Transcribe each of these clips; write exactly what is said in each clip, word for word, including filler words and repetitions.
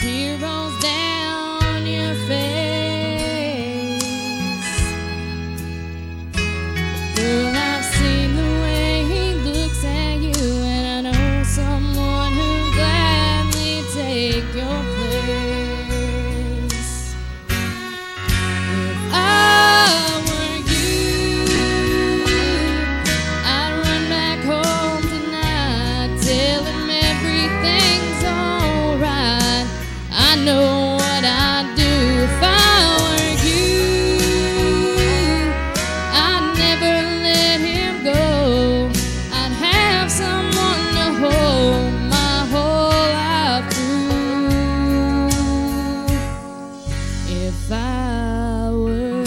tear rolls down your face. Girl, I've seen the way he looks at you, and I know someone who'd gladly take your place. If I were you, I'd run back home tonight, tell him everything's alright. I know what I'd do if I were you. I'd never let him go. I'd have someone to hold my whole life through. If I were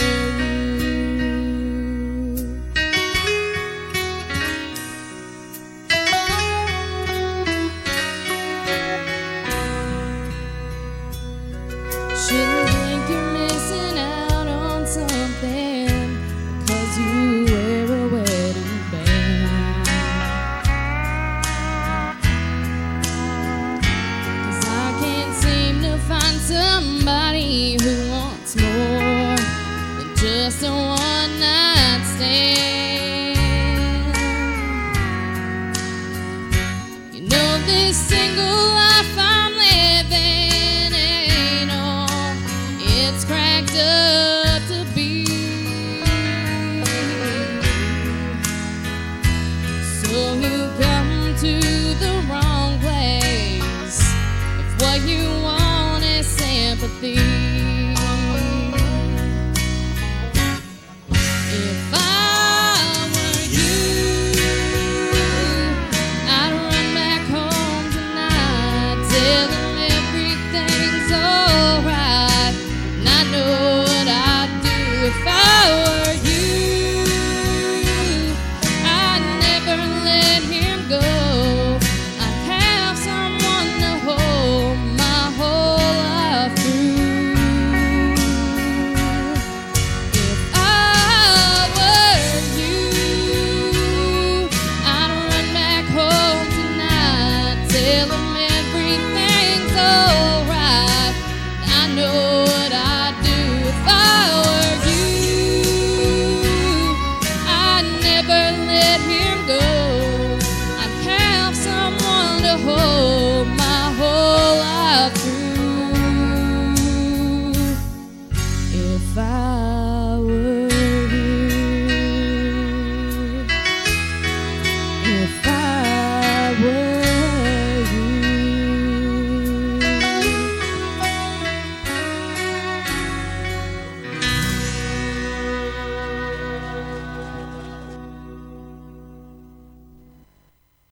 Shouldn't think you're missing out on something because you wear a wedding band. 'Cause I can't seem to find somebody who wants more than just a one night stand. You know this single life I'm living ain't all it's cracked up to be. So you come to the wrong place if what you want is sympathy.